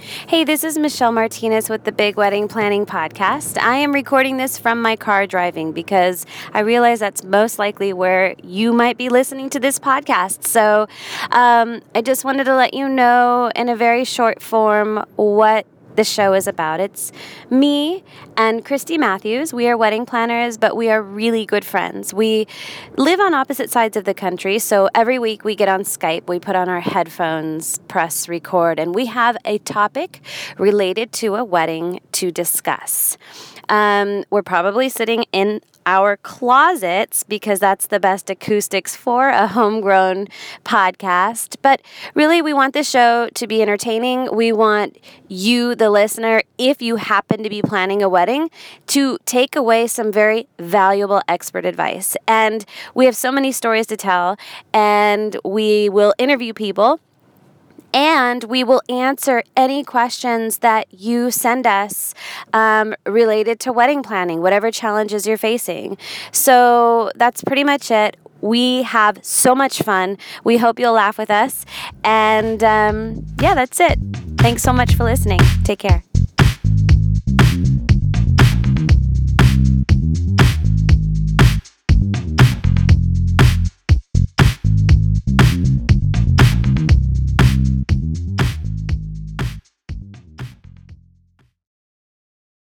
Hey, this is Michelle Martinez with the Big Wedding Planning Podcast. I am recording this from my car driving because I realize that's most likely where you might be listening to this podcast. So I just wanted to let you know in a very short form what the show is about. It's me and Christy Matthews. We are wedding planners, but we are really good friends. We live on opposite sides of the country, so every week we get on Skype, we put on our headphones, press record, and we have a topic related to a wedding to discuss. We're probably sitting in our closets because that's the best acoustics for a homegrown podcast. But really, we want the show to be entertaining. We want you, the listener, if you happen to be planning a wedding, to take away some very valuable expert advice. And we have so many stories to tell, and we will interview people. And we will answer any questions that you send us related to wedding planning, whatever challenges you're facing. So that's pretty much it. We have so much fun. We hope you'll laugh with us. And that's it. Thanks so much for listening. Take care.